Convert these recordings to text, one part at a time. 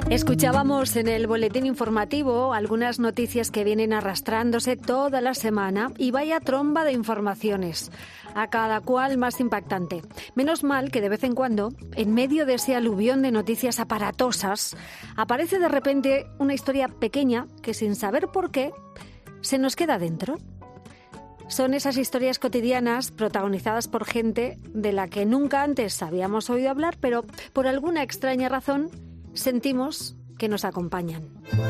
Escuchábamos en el boletín informativo algunas noticias que vienen arrastrándose toda la semana y vaya tromba de informaciones, a cada cual más impactante. Menos mal que de vez en cuando, en medio de ese aluvión de noticias aparatosas, aparece de repente una historia pequeña que sin saber por qué se nos queda dentro. Son esas historias cotidianas protagonizadas por gente de la que nunca antes habíamos oído hablar, pero por alguna extraña razón sentimos que nos acompañan.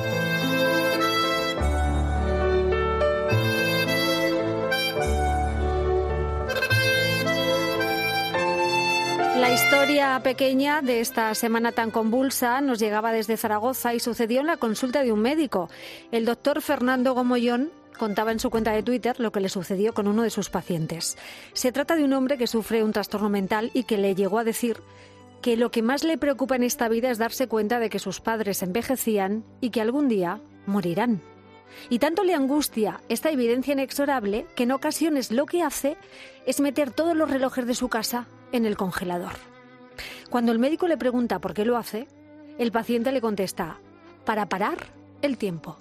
La historia pequeña de esta semana tan convulsa nos llegaba desde Zaragoza y sucedió en la consulta de un médico. El doctor Fernando Gomollón contaba en su cuenta de Twitter lo que le sucedió con uno de sus pacientes. Se trata de un hombre que sufre un trastorno mental y que le llegó a decir que lo que más le preocupa en esta vida es darse cuenta de que sus padres envejecían y que algún día morirán. Y tanto le angustia esta evidencia inexorable que en ocasiones lo que hace es meter todos los relojes de su casa en el congelador. Cuando el médico le pregunta por qué lo hace, el paciente le contesta: para parar el tiempo.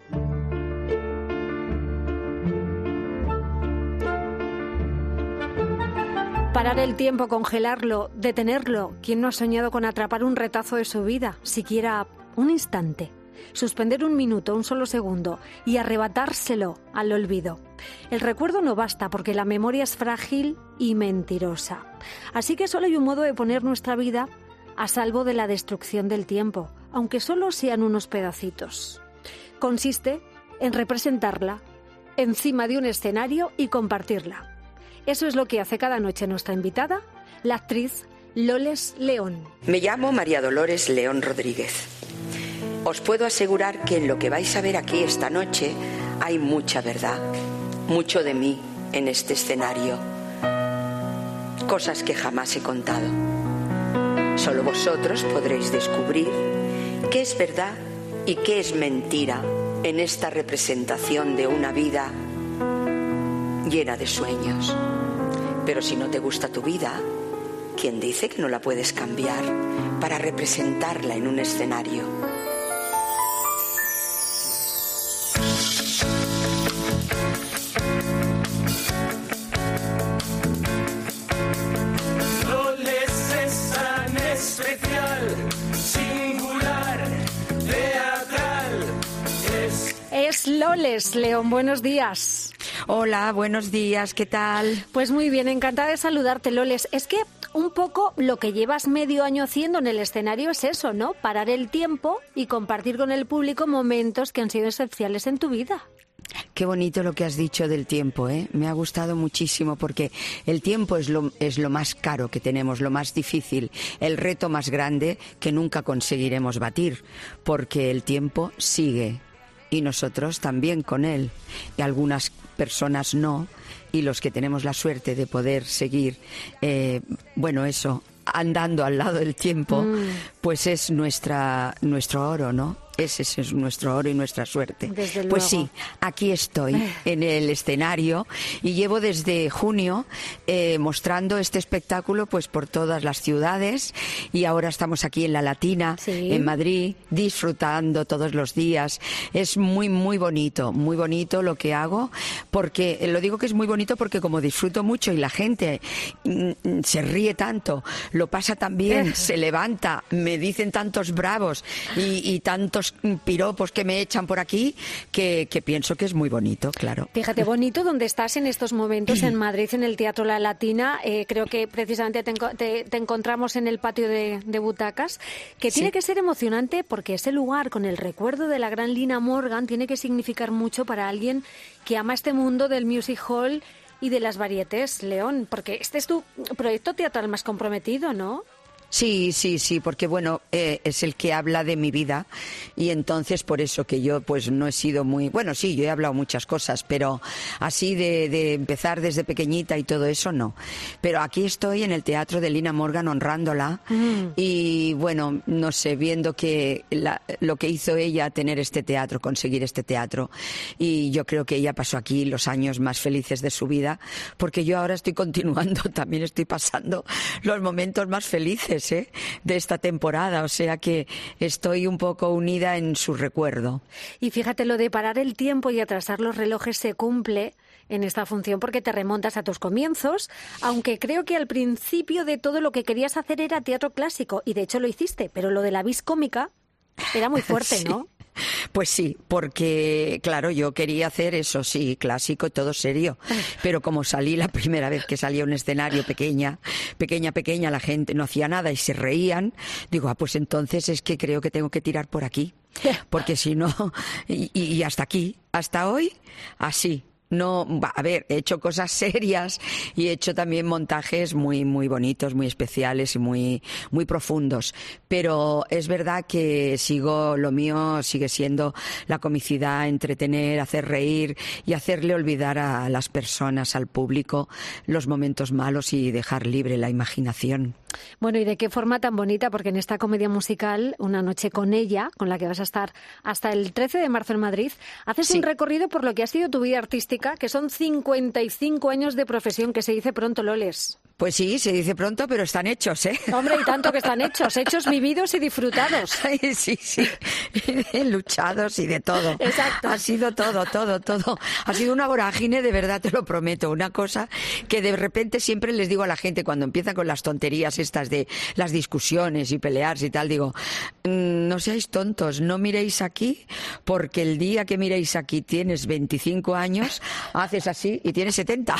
Parar el tiempo, congelarlo, detenerlo. ¿Quién no ha soñado con atrapar un retazo de su vida, siquiera un instante? Suspender un minuto, un solo segundo y arrebatárselo al olvido. El recuerdo no basta porque la memoria es frágil y mentirosa. Así que solo hay un modo de poner nuestra vida a salvo de la destrucción del tiempo, aunque solo sean unos pedacitos. Consiste en representarla encima de un escenario y compartirla. Eso es lo que hace cada noche nuestra invitada, la actriz Loles León. Me llamo María Dolores León Rodríguez. Os puedo asegurar que en lo que vais a ver aquí esta noche hay mucha verdad, mucho de mí en este escenario. Cosas que jamás he contado. Solo vosotros podréis descubrir qué es verdad y qué es mentira en esta representación de una vida llena de sueños. Pero si no te gusta tu vida, ¿quién dice que no la puedes cambiar para representarla en un escenario? Loles es tan especial, singular, teatral. Es Loles León, buenos días. Hola, buenos días, ¿qué tal? Pues muy bien, encantada de saludarte, Loles. Es que un poco lo que llevas medio año haciendo en el escenario es eso, ¿no? Parar el tiempo y compartir con el público momentos que han sido esenciales en tu vida. Qué bonito lo que has dicho del tiempo, ¿eh? Me ha gustado muchísimo porque el tiempo es lo más caro que tenemos, lo más difícil, el reto más grande que nunca conseguiremos batir, porque el tiempo sigue. Y nosotros también con él. Y algunas personas no. Y los que tenemos la suerte de poder seguir, andando al lado del tiempo, pues es nuestro oro, ¿no? Ese es nuestro oro y nuestra suerte. Desde luego. Pues sí, aquí estoy en el escenario y llevo desde junio mostrando este espectáculo pues por todas las ciudades y ahora estamos aquí en La Latina, sí, en Madrid, disfrutando todos los días. Es muy, muy bonito lo que hago, porque lo digo que es muy bonito porque como disfruto mucho y la gente se ríe tanto, lo pasa tan bien, se levanta, me dicen tantos bravos y tantos piropos que me echan por aquí que pienso que es muy bonito, claro. Fíjate, bonito donde estás en estos momentos en Madrid, en el Teatro La Latina. Creo que precisamente te encontramos en el patio de butacas, que tiene que ser emocionante porque ese lugar con el recuerdo de la gran Lina Morgan tiene que significar mucho para alguien que ama este mundo del music hall y de las varietés, León, porque este es tu proyecto teatral más comprometido, ¿no? Sí, porque bueno, es el que habla de mi vida y entonces por eso que yo pues no he sido muy... Bueno, sí, yo he hablado muchas cosas, pero así de empezar desde pequeñita y todo eso no. Pero aquí estoy en el teatro de Lina Morgan honrándola y bueno, no sé, viendo que lo que hizo ella tener este teatro, conseguir este teatro, y yo creo que ella pasó aquí los años más felices de su vida, porque yo ahora estoy continuando, también estoy pasando los momentos más felices. actores de esta temporada, o sea que estoy un poco unida en su recuerdo. Y fíjate, lo de parar el tiempo y atrasar los relojes se cumple en esta función porque te remontas a tus comienzos, aunque creo que al principio de todo lo que querías hacer era teatro clásico, y de hecho lo hiciste, pero lo de la vis cómica era muy fuerte, Sí. ¿no? Pues sí, porque claro, yo quería hacer eso, sí, clásico, todo serio, pero como salí la primera vez que salí a un escenario pequeña, la gente no hacía nada y se reían, digo, pues entonces es que creo que tengo que tirar por aquí, porque si no, y hasta aquí, hasta hoy, así. No, a ver, he hecho cosas serias y he hecho también montajes muy bonitos, muy especiales y muy profundos. Pero es verdad que lo mío sigue siendo la comicidad, entretener, hacer reír y hacerle olvidar a las personas, al público, los momentos malos y dejar libre la imaginación. Bueno, y de qué forma tan bonita, porque en esta comedia musical, Una noche con ella, con la que vas a estar hasta el 13 de marzo en Madrid, haces un recorrido por lo que ha sido tu vida artística, que son 55 años de profesión, que se dice pronto, Loles. Pues sí, se dice pronto, pero están hechos, ¿eh? Hombre, y tanto que están hechos, vividos y disfrutados. Ay, sí, luchados y de todo. Exacto. Ha sido todo. Ha sido una vorágine, de verdad, te lo prometo. Una cosa que de repente siempre les digo a la gente cuando empiezan con las tonterías estas de las discusiones y pelearse y tal, digo, no seáis tontos, no miréis aquí, porque el día que miréis aquí tienes 25 años, haces así y tienes 70.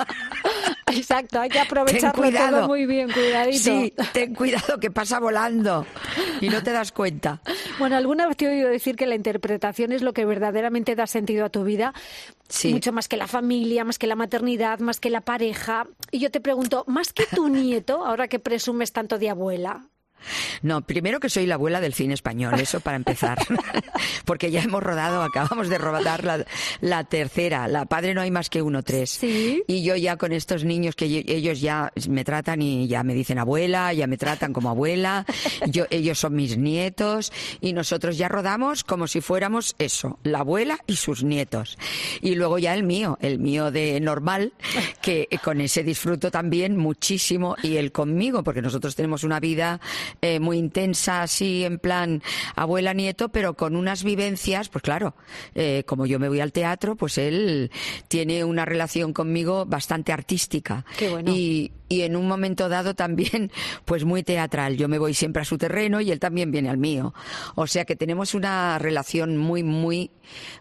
Exacto, hay que aprovecharlo todo muy bien, cuidadito. Sí, ten cuidado que pasa volando y no te das cuenta. Bueno, alguna vez te he oído decir que la interpretación es lo que verdaderamente da sentido a tu vida, sí. Mucho más que la familia, más que la maternidad, más que la pareja. Y yo te pregunto, ¿más que tu nieto, ahora que presumes tanto de abuela? No, primero que soy la abuela del cine español, eso para empezar, porque ya acabamos de rodar la tercera, La Padre no hay más que uno, 3. ¿Sí? Y yo ya con estos niños que ellos ya me tratan y ya me dicen abuela, ya me tratan como abuela, ellos son mis nietos y nosotros ya rodamos como si fuéramos eso, la abuela y sus nietos. Y luego ya el mío de normal, que con ese disfruto también muchísimo, y él conmigo, porque nosotros tenemos una vida muy intensa, así en plan abuela-nieto, pero con unas vivencias, pues claro, como yo me voy al teatro, pues él tiene una relación conmigo bastante artística. Qué bueno. Y en un momento dado también, pues muy teatral. Yo me voy siempre a su terreno y él también viene al mío. O sea que tenemos una relación muy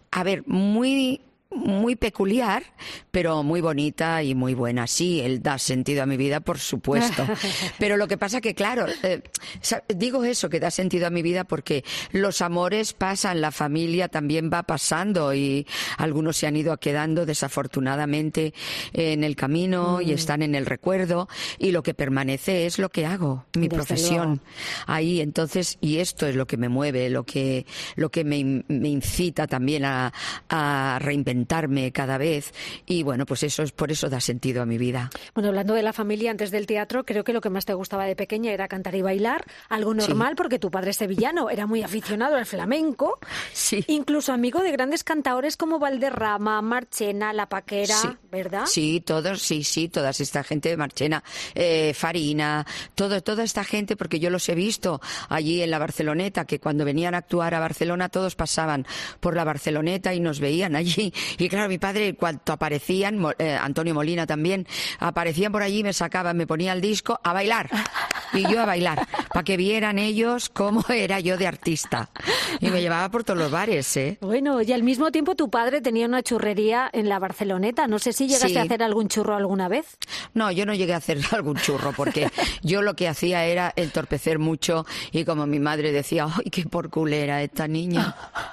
peculiar, pero muy bonita y muy buena. Sí, él da sentido a mi vida, por supuesto. Pero lo que pasa que, claro, digo eso, que da sentido a mi vida porque los amores pasan, la familia también va pasando y algunos se han ido quedando desafortunadamente en el camino y están en el recuerdo, y lo que permanece es lo que hago, mi profesión. Ahí, entonces, y esto es lo que me mueve, lo que me incita también a reinventarme cada vez, y bueno, pues por eso da sentido a mi vida. Bueno, hablando de la familia antes del teatro, creo que lo que más te gustaba de pequeña era cantar y bailar, algo normal, sí, porque tu padre es sevillano, era muy aficionado al flamenco, sí, incluso amigo de grandes cantaores como Valderrama, Marchena, La Paquera, sí, ¿verdad? Sí, todos, sí, toda esta gente de Marchena, Farina, toda esta gente, porque yo los he visto allí en la Barceloneta, que cuando venían a actuar a Barcelona todos pasaban por la Barceloneta y nos veían allí. Y claro, mi padre, cuando aparecían, Antonio Molina también, aparecían por allí, me sacaban, me ponía el disco a bailar. Y yo a bailar, para que vieran ellos cómo era yo de artista. Y me llevaba por todos los bares, ¿eh? Bueno, y al mismo tiempo tu padre tenía una churrería en la Barceloneta. No sé si llegaste a hacer algún churro alguna vez. No, yo no llegué a hacer algún churro, porque yo lo que hacía era entorpecer mucho, y como mi madre decía, ¡ay, qué porculera esta niña!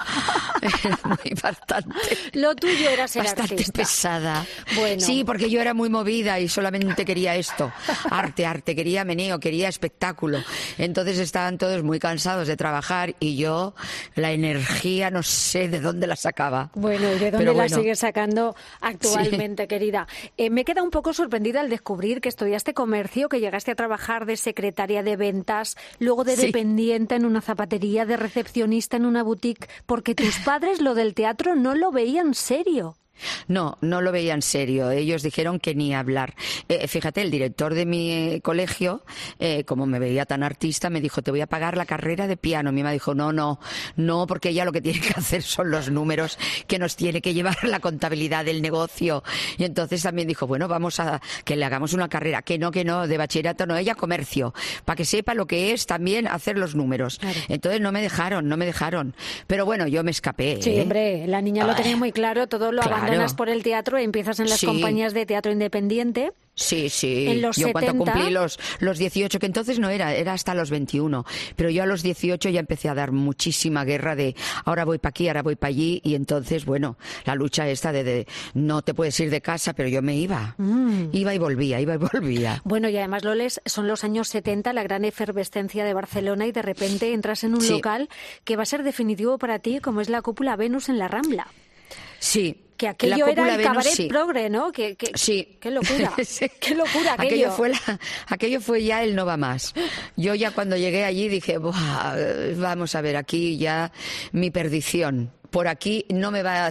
Bastante. Lo tuyo era ser bastante artista. Pesada. Bueno. Sí, porque yo era muy movida y solamente quería esto, arte, quería meneo, quería espectáculo. Entonces estaban todos muy cansados de trabajar y yo la energía no sé de dónde la sacaba. Bueno, ¿y de dónde la sigues sacando actualmente, sí, querida? Me queda un poco sorprendida al descubrir que estudiaste comercio, que llegaste a trabajar de secretaria de ventas, luego de dependiente en una zapatería, de recepcionista en una boutique, porque tus padres lo del teatro no lo veían serio. No, no lo veía en serio. Ellos dijeron que ni hablar. Fíjate, el director de mi colegio, como me veía tan artista, me dijo, te voy a pagar la carrera de piano. Mi mamá dijo, no, porque ella lo que tiene que hacer son los números, que nos tiene que llevar la contabilidad del negocio. Y entonces también dijo, bueno, vamos a que le hagamos una carrera. Que no, de bachillerato no, ella comercio, para que sepa lo que es también hacer los números. Claro. Entonces no me dejaron. Pero bueno, yo me escapé. Sí, hombre, la niña lo tenía muy claro, todo lo abandonas por el teatro y empiezas en las compañías de teatro independiente. Sí. En los yo 70... cuando cumplí los 18, que entonces no era hasta los 21, pero yo a los 18 ya empecé a dar muchísima guerra de ahora voy para aquí, ahora voy para allí, y entonces, bueno, la lucha esta de no te puedes ir de casa, pero yo me iba. Iba y volvía. Bueno, y además, Loles, son los años 70, la gran efervescencia de Barcelona, y de repente entras en un local que va a ser definitivo para ti, como es la Cúpula Venus en la Rambla. Sí. Que aquello era el cabaret progre, ¿no? Sí. ¡Qué locura! Sí. ¡Qué locura aquello! Aquello fue ya el no va más. Yo ya cuando llegué allí dije, vamos a ver, aquí ya mi perdición. Por aquí no me va a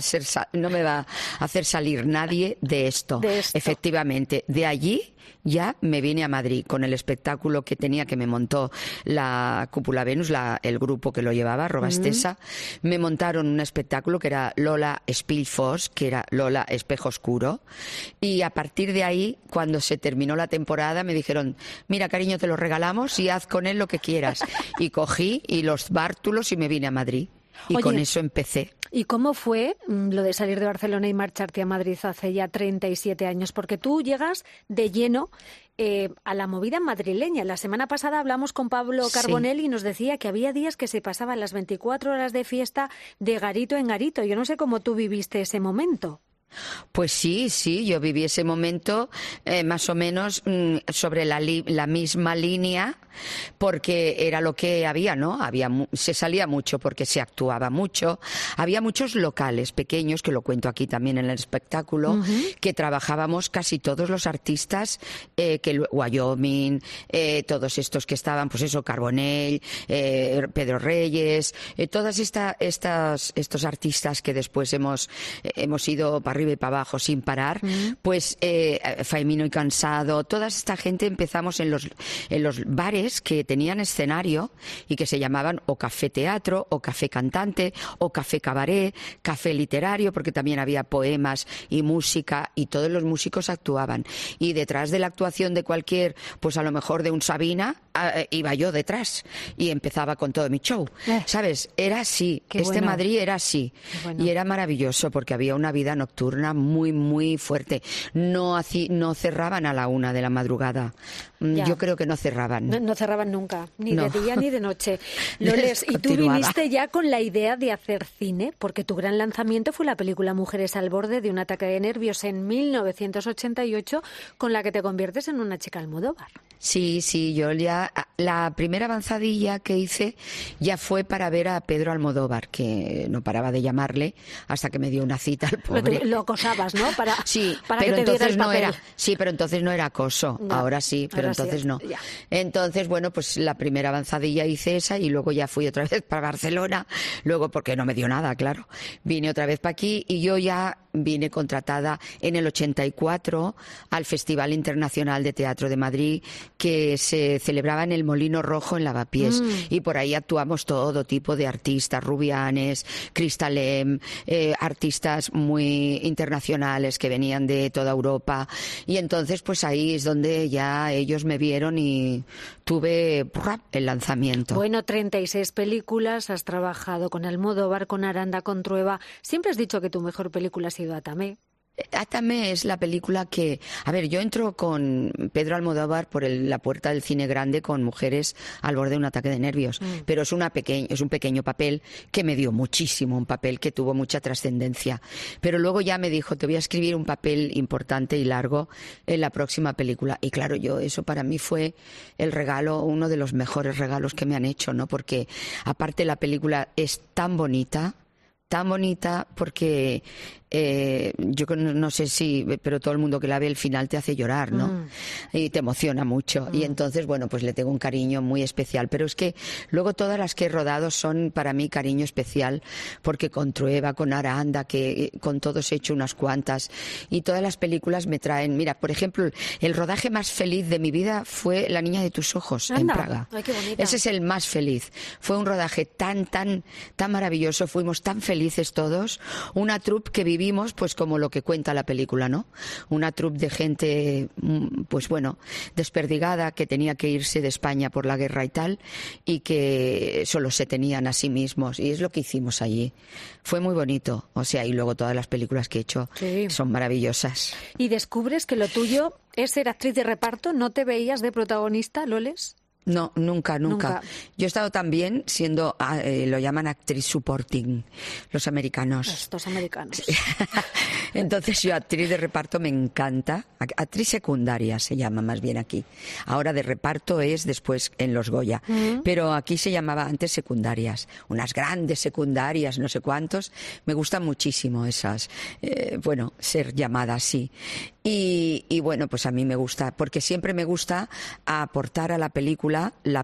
hacer salir nadie de esto. Efectivamente, de allí ya me vine a Madrid con el espectáculo que tenía, que me montó la Cúpula Venus, el grupo que lo llevaba, Robastesa. Me montaron un espectáculo que era Lola Spillfos, que era Lola Espejo Oscuro. Y a partir de ahí, cuando se terminó la temporada, me dijeron, mira, cariño, te lo regalamos y haz con él lo que quieras. Y cogí y los bártulos y me vine a Madrid. Y con eso empecé. ¿Y cómo fue lo de salir de Barcelona y marcharte a Madrid hace ya 37 años? Porque tú llegas de lleno a la movida madrileña. La semana pasada hablamos con Pablo Carbonell y nos decía que había días que se pasaban las 24 horas de fiesta de garito en garito. Yo no sé cómo tú viviste ese momento. Pues sí, yo viví ese momento más o menos sobre la misma línea, porque era lo que había, ¿no? Se salía mucho porque se actuaba mucho. Había muchos locales pequeños, que lo cuento aquí también en el espectáculo, que trabajábamos casi todos los artistas, Wyoming, todos estos que estaban, pues eso, Carbonell, Pedro Reyes, todas estos artistas que después hemos ido para arriba y para abajo sin parar, pues Faimino y Cansado, toda esta gente empezamos en los bares que tenían escenario y que se llamaban o Café Teatro, o Café Cantante, o Café Cabaret, Café Literario, porque también había poemas y música, y todos los músicos actuaban. Y detrás de la actuación de cualquier, pues a lo mejor de un Sabina, iba yo detrás y empezaba con todo mi show. ¿Sabes? Era así. Bueno. Madrid era así. Bueno. Y era maravilloso porque había una vida nocturna muy, muy fuerte. No cerraban a la 1 de la madrugada. Ya. Yo creo que no cerraban. No cerraban nunca, ni de día ni de noche. Loles, y tú viniste ya con la idea de hacer cine, porque tu gran lanzamiento fue la película Mujeres al borde de un ataque de nervios en 1988, con la que te conviertes en una chica Almodóvar. Sí, yo ya... La primera avanzadilla que hice ya fue para ver a Pedro Almodóvar, que no paraba de llamarle hasta que me dio una cita al pobre. Lo acosabas, ¿no? Para pero que te diera el papel. Pero entonces no era acoso. No, ahora sí, pero entonces sí, no. Ya. Entonces, bueno, pues la primera avanzadilla hice esa y luego ya fui otra vez para Barcelona. Luego, porque no me dio nada, claro. Vine otra vez para aquí y yo ya vine contratada en el 84 al Festival Internacional de Teatro de Madrid, que se celebraba en el Molino Rojo en Lavapiés, y por ahí actuamos todo tipo de artistas, Rubianes, Cristalem, artistas muy internacionales que venían de toda Europa, y entonces pues ahí es donde ya ellos me vieron y tuve el lanzamiento. Bueno, 36 películas, has trabajado con Almodóvar, con Aranda, con Trueba. Siempre has dicho que tu mejor película ha sido Atame. Atame es la película que... A ver, yo entro con Pedro Almodóvar por la puerta del cine grande con Mujeres al borde de un ataque de nervios, pero es un pequeño papel que me dio muchísimo, un papel que tuvo mucha trascendencia. Pero luego ya me dijo, te voy a escribir un papel importante y largo en la próxima película. Y claro, eso para mí fue el regalo, uno de los mejores regalos que me han hecho, ¿no? Porque aparte la película es tan bonita porque yo no sé si, pero todo el mundo que la ve, el final te hace llorar, ¿no? Y te emociona mucho. Y entonces, bueno, pues le tengo un cariño muy especial. Pero es que luego todas las que he rodado son para mí cariño especial, porque con Trueba, con Aranda, que con todos he hecho unas cuantas, y todas las películas me traen. Mira, por ejemplo, el rodaje más feliz de mi vida fue La niña de tus ojos. Anda. En Praga. Ay, qué bonita. Ese es el más feliz. Fue un rodaje tan maravilloso, fuimos tan felices todos, una troupe que vivimos pues como lo que cuenta la película, ¿no? Una troupe de gente, pues bueno, desperdigada, que tenía que irse de España por la guerra y tal, y que solo se tenían a sí mismos, y es lo que hicimos allí. Fue muy bonito, o sea, y luego todas las películas que he hecho son maravillosas. Y descubres que lo tuyo es ser actriz de reparto. ¿No te veías de protagonista, Loles? No, nunca. Yo he estado también siendo, lo llaman actriz supporting, los americanos. Estos americanos. Entonces yo, actriz de reparto, me encanta. Actriz secundaria se llama más bien aquí. Ahora de reparto es después en los Goya. Pero aquí se llamaba antes secundarias. Unas grandes secundarias, no sé cuántos. Me gustan muchísimo esas. Bueno, ser llamada así. Y bueno, pues a mí me gusta, porque siempre me gusta aportar a la película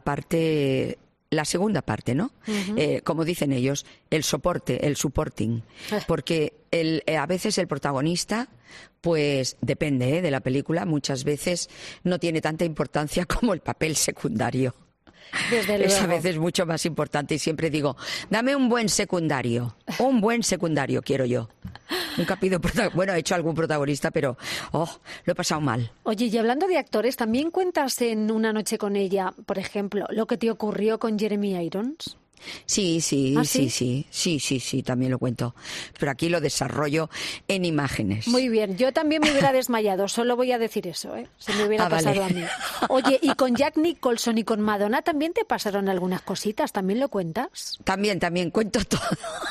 la segunda parte, ¿no? Como dicen ellos, el supporting. Porque a veces el protagonista, pues depende de la película, muchas veces no tiene tanta importancia como el papel secundario. Desde luego. Es a veces mucho más importante, y siempre digo, dame un buen secundario quiero yo. Nunca pido bueno, he hecho algún protagonista, pero lo he pasado mal. Oye, y hablando de actores, ¿también cuentas en Una noche con ella, por ejemplo, lo que te ocurrió con Jeremy Irons? Sí, ¿Ah, sí? Sí, también lo cuento. Pero aquí lo desarrollo en imágenes. Muy bien, yo también me hubiera desmayado, solo voy a decir eso, si me hubiera pasado vale. a mí. Oye, y con Jack Nicholson y con Madonna también te pasaron algunas cositas, ¿también lo cuentas? También cuento todo.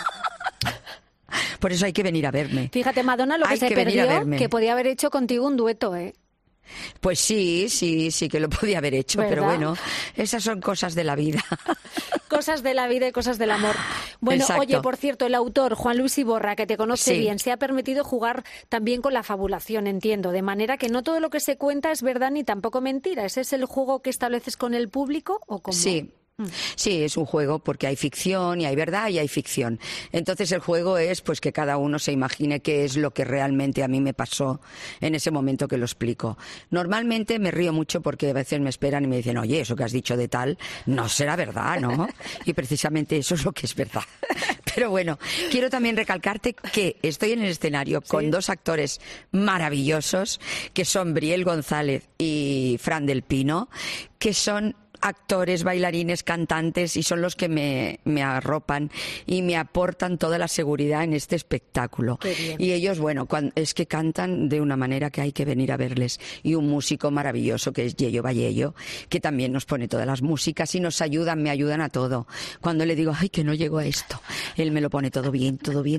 Por eso hay que venir a verme. Fíjate, Madonna, lo que se perdió, que podía haber hecho contigo un dueto, Pues sí que lo podía haber hecho, ¿verdad? Pero bueno, esas son cosas de la vida. Cosas de la vida y cosas del amor. Bueno, Exacto. Oye, por cierto, el autor, Juan Luis Iborra, que te conoce Sí. bien, se ha permitido jugar también con la fabulación, entiendo, de manera que no todo lo que se cuenta es verdad ni tampoco mentira. ¿Ese es el juego que estableces con el público o cómo? Sí, es un juego porque hay ficción y hay verdad y hay ficción. Entonces el juego es pues que cada uno se imagine qué es lo que realmente a mí me pasó en ese momento que lo explico. Normalmente me río mucho porque a veces me esperan y me dicen, oye, eso que has dicho de tal no será verdad, ¿no? Y precisamente eso es lo que es verdad. Pero bueno, quiero también recalcarte que estoy en el escenario con dos actores maravillosos, que son Briel González y Fran del Pino, que son actores, bailarines, cantantes, y son los que me arropan y me aportan toda la seguridad en este espectáculo. Qué bien. Y ellos, bueno, es que cantan de una manera que hay que venir a verles. Y un músico maravilloso que es Yello Vallello, que también nos pone todas las músicas y nos ayudan, me ayudan a todo. Cuando le digo, ay, que no llego a esto, él me lo pone todo bien.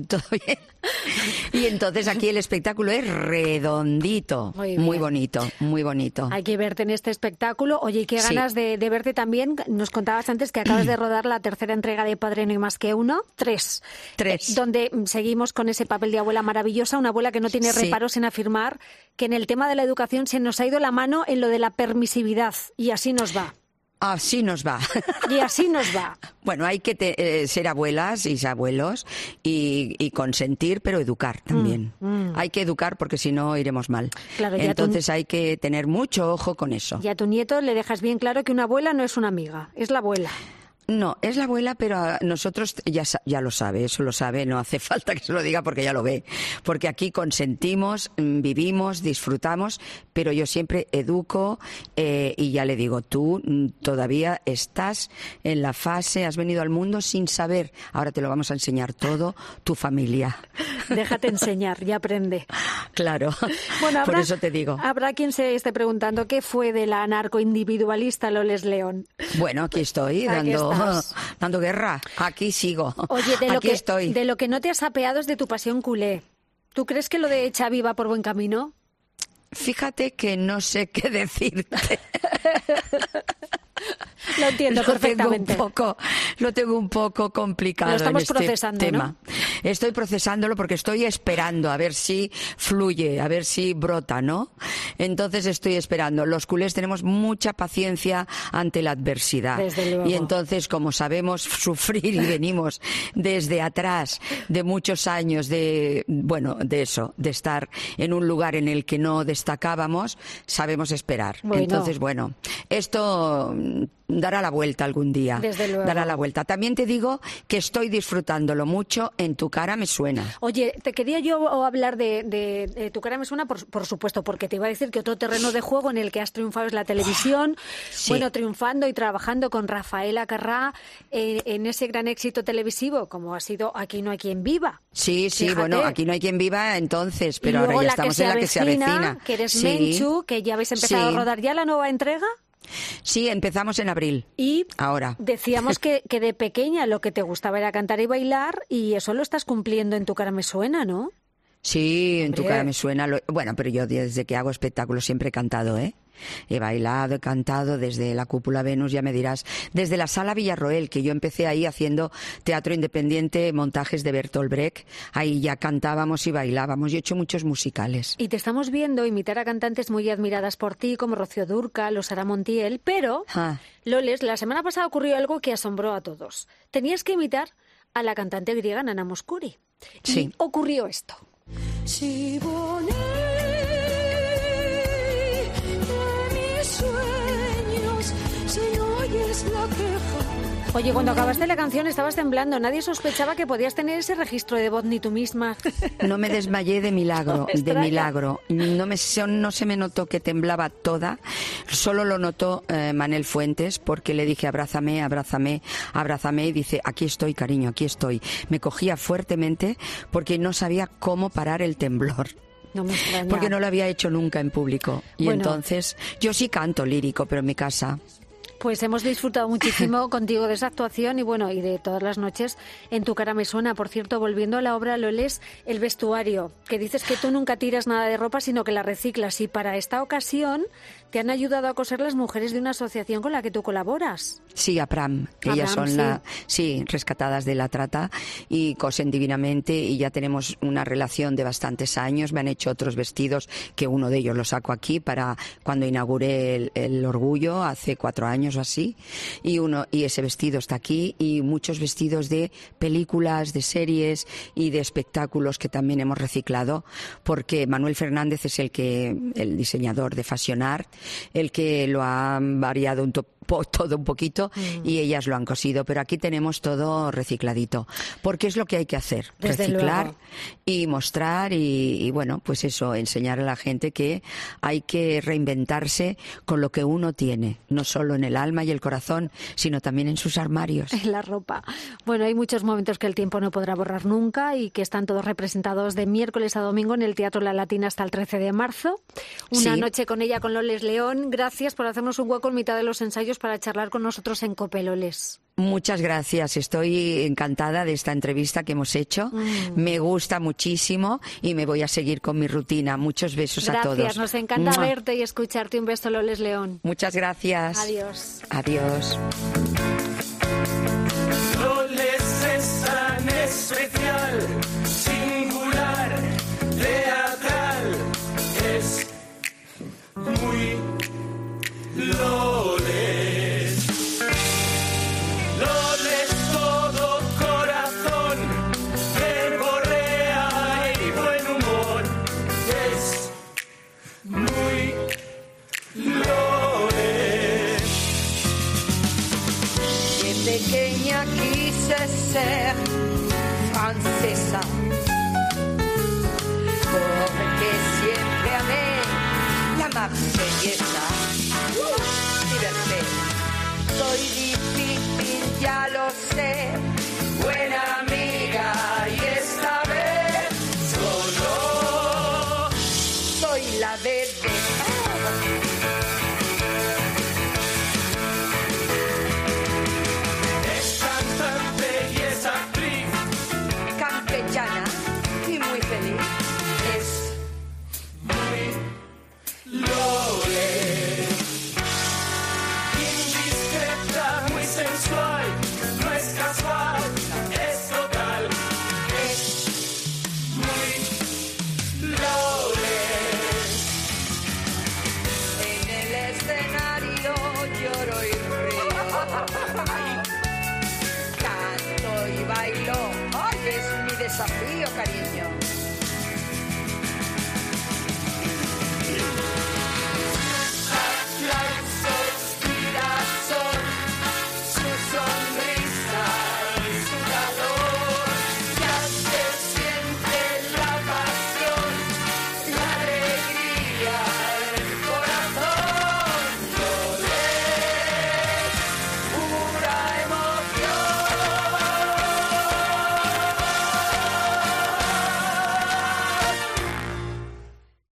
Y entonces aquí el espectáculo es redondito, muy bonito. Hay que verte en este espectáculo. Oye, y qué ganas de verte también. Nos contabas antes que acabas de rodar la tercera entrega de Padre No hay más que uno, 3. Donde seguimos con ese papel de abuela maravillosa, una abuela que no tiene reparos en afirmar que en el tema de la educación se nos ha ido la mano en lo de la permisividad, y así nos va. Así nos va. Y así nos va. Bueno, hay que ser abuelas y abuelos y consentir, pero educar también. Hay que educar porque si no iremos mal. Claro, entonces hay que tener mucho ojo con eso. Y a tu nieto le dejas bien claro que una abuela no es una amiga, es la abuela. No, es la abuela, pero a nosotros ya lo sabe, eso lo sabe, no hace falta que se lo diga porque ya lo ve. Porque aquí consentimos, vivimos, disfrutamos, pero yo siempre educo y ya le digo, tú todavía estás en la fase, has venido al mundo sin saber, ahora te lo vamos a enseñar todo, tu familia. Déjate enseñar y aprende. Claro, bueno, por eso te digo. Habrá quien se esté preguntando qué fue de la anarcoindividualista Loles León. Bueno, aquí estoy dando guerra. Aquí sigo. Oye, estoy. De lo que no te has apeado es de tu pasión culé. ¿Tú crees que lo de Xavi va por buen camino? Fíjate que no sé qué decirte. Lo entiendo perfectamente. Lo tengo un poco complicado. Lo estamos en este procesando, tema. ¿no? Estoy procesándolo porque estoy esperando a ver si fluye, a ver si brota, ¿no? Entonces estoy esperando. Los culés tenemos mucha paciencia ante la adversidad. Desde luego. Y entonces, como sabemos sufrir y venimos desde atrás de muchos años de eso, de estar en un lugar en el que no destacábamos, sabemos esperar. Bueno. Entonces, bueno, esto dará la vuelta algún día. Desde luego. Dará la vuelta. También te digo que estoy disfrutándolo mucho. En Tu cara me suena. Oye, te quería yo hablar de Tu cara me suena, por supuesto, porque te iba a decir que otro terreno de juego en el que has triunfado es la televisión. Sí. Bueno, triunfando y trabajando con Rafaela Carrà en ese gran éxito televisivo, como ha sido Aquí no hay quien viva. Sí, Fíjate. bueno, Aquí no hay quien viva entonces, Y pero luego ahora ya La estamos que en La que se avecina. Que eres Sí. Menchu, que ya habéis empezado a Sí. rodar ya la nueva entrega. Sí, empezamos en abril. Y Ahora. decíamos que de pequeña lo que te gustaba era cantar y bailar, y eso lo estás cumpliendo en Tu cara me suena, ¿no? Sí, en Tu Hombre. cara me suena. Bueno, pero yo desde que hago espectáculos siempre he cantado, ¿eh? He bailado, he cantado desde la Cúpula Venus, ya me dirás, desde la Sala Villarroel, que yo empecé ahí haciendo teatro independiente, montajes de Bertolt Brecht. Ahí ya cantábamos y bailábamos. Yo he hecho muchos musicales. Y te estamos viendo imitar a cantantes muy admiradas por ti, como Rocío Dúrcal o Sara Montiel, pero, Ah. Loles, la semana pasada ocurrió algo que asombró a todos. Tenías que imitar a la cantante griega Nana Mouskouri. Y Sí. ocurrió esto. Si volé de mis sueños, si oyes la queja. Oye, cuando acabaste la canción estabas temblando. Nadie sospechaba que podías tener ese registro de voz, ni tú misma. No me desmayé de milagro, No me de extraña. milagro. No se me notó que temblaba toda. Solo lo notó Manel Fuentes, porque le dije abrázame, abrázame, abrázame, y dice aquí estoy, cariño, aquí estoy. Me cogía fuertemente porque no sabía cómo parar el temblor. No me extraña. Porque no lo había hecho nunca en público. Y Bueno. entonces, yo sí canto lírico, pero en mi casa. Pues hemos disfrutado muchísimo contigo de esa actuación y bueno, y de todas las noches en Tu cara me suena. Por cierto, volviendo a la obra, Loles, el vestuario, que dices que tú nunca tiras nada de ropa, sino que la reciclas. Y para esta ocasión te han ayudado a coser las mujeres de una asociación con la que tú colaboras. Sí, APRAM. Ellas APRAM, son rescatadas de la trata y cosen divinamente y ya tenemos una relación de bastantes años. Me han hecho otros vestidos que uno de ellos lo saco aquí para cuando inauguré el Orgullo hace 4 años o así. Y ese vestido está aquí y muchos vestidos de películas, de series y de espectáculos que también hemos reciclado porque Manuel Fernández es el diseñador de Fashion Art, el que lo ha variado todo un poquito y ellas lo han cosido, pero aquí tenemos todo recicladito, porque es lo que hay que hacer, Desde reciclar luego. y mostrar y bueno, pues eso, enseñar a la gente que hay que reinventarse con lo que uno tiene, no solo en el alma y el corazón, sino también en sus armarios. En la ropa. Bueno, hay muchos momentos que el tiempo no podrá borrar nunca y que están todos representados de miércoles a domingo en el Teatro La Latina hasta el 13 de marzo. Una Sí. noche con ella, con Loles León. Gracias por hacernos un hueco en mitad de los ensayos para charlar con nosotros en COPE, Loles. Muchas gracias, estoy encantada de esta entrevista que hemos hecho. Me gusta muchísimo y me voy a seguir con mi rutina. Muchos besos a todos. Gracias, nos encanta ¡Mua! verte y escucharte. Un beso, Loles León. Muchas gracias. Adiós. Adiós. Loles es tan especial, singular, teatral, es muy Loles. Loles todo corazón, verborrea y buen humor, es muy Loles. De pequeña quise ser francesa, porque siempre amé la marsellesa. Divertí. Soy difícil, ya lo sé, bueno